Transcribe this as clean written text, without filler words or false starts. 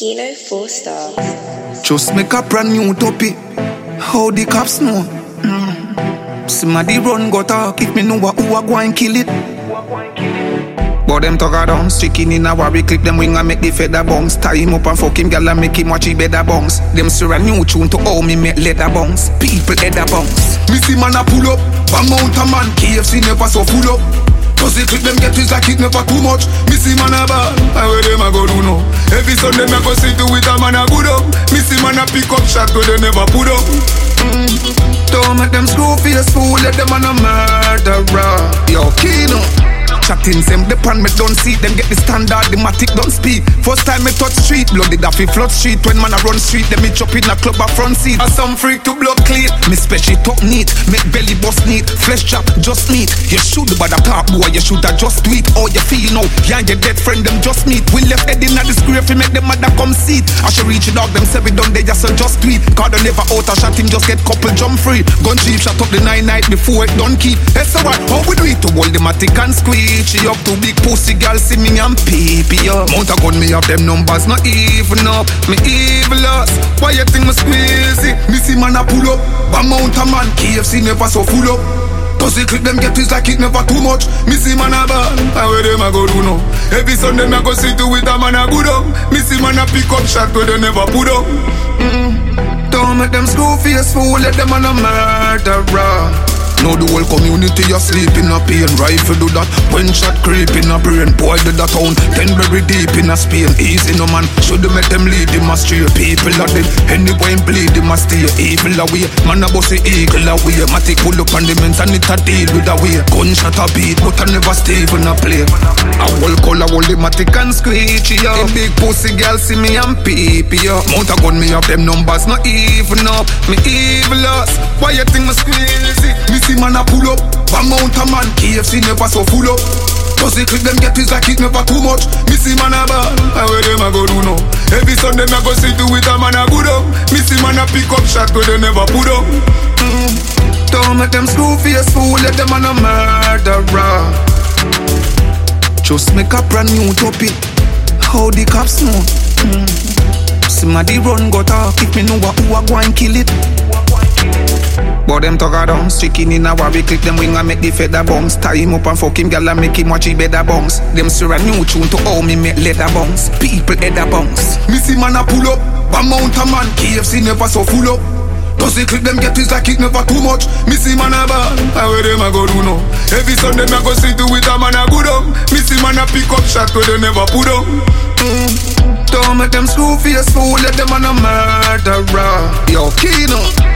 Kilo 4 Stars. Just make a brand new topic. How the cops know? Somebody run go talk. If me know who a go and kill it. But them talk a dance. Chicken in a worry clip them wing and make the feather bounce. Tie him up and fuck him gal and make him watch he better bounce. Them stir a new tune to how me make leather bounce. People header bounce. Me see man a pull up. Bang mount a man. KFC never so full up. Cause the clip them get is like it never too much. Me see man a ball, I where them a go do now. Every Sunday me a go sit to with a man a good up. Me see man a pick up shot where they never put up. Don't make them screw face fool, let them man a murderer. Yo, Kino chatting them, the pan me don't see them get the standard, the matic don't speak. First time me touch street, bloody daffy flood street. When man a run street, them me chop in a club a front seat. As some freak to blood clean, me special top neat, make belly bust neat, flesh chop just meat. You should but a top boy, you should have just tweet. How you feel now, yeah your dead friend them just meet. We left head in a the grave, we make them mother come seat. I should reach a dog, them say we done they just tweet. Cause they never out a shot him, just get couple jump free. Gun cheap, shot up the 9 night before it done keep. That's alright, how we do it to hold the matic and squeeze. She up to big pussy girl, see me and peepee up. Mount a gun, me have them numbers, not even up. Me evil us, why you think me squeeze it? Me see man a pull up, but mount a man, KFC never so full up. Cause the clip them get is like it never too much. Me see man a ball, I where them a go do now. Every Sunday me a go sit to with a man a good up. Me see man a pick up shot where they never put up. Don't make them screw face fool, let them man a murderer. Now the whole community asleep in a pain. Rifle do that when shot creep in a brain. Boy did that town, then very deep in a Spain. Easy no man, should make them lead him astray. People are dead, anyway bleed him a stay. Evil away, man a bossy eagle away. Matic pull up on the men's and it a deal with a way. Gunshot a beat, but I never stay in a play. A whole color, hold the matic and screechy up. The big pussy girl see me and peepee up. Mount a gun, me have them numbers, not even up. Me evil us, why you think me squeeze it? Me see man a pull up, one mount a man, KFC never so full up. Cause the clip them get is like it never too much. Me see man a ball, I where them a go do now. Every Sunday me a go sit to with a man a good up. Me see man a pick up shot where they never put up. Don't make them screw face fool, let them man a murderer. Just make a brand new topic. How the cops know? Somebody run go talk. If me know who a go and kill it. But them talk a dance. Chicken in a worry clip them wing and make the feather bounce. Tie him up and fuck him gal and make him watch he better bounce. Them stir a new tune to how me make leather bounce. People header bounce. Me see man a pull up, one mount a man, KFC never so full up. Cause the clip them get is like it never too much. Me see man a ball, I where them a go do now. Every Sunday me a go sit to with a man a good up. Me see man a pick up shot where they never put up. Don't make them screw face fool, let them man a murderer. Yo, Kino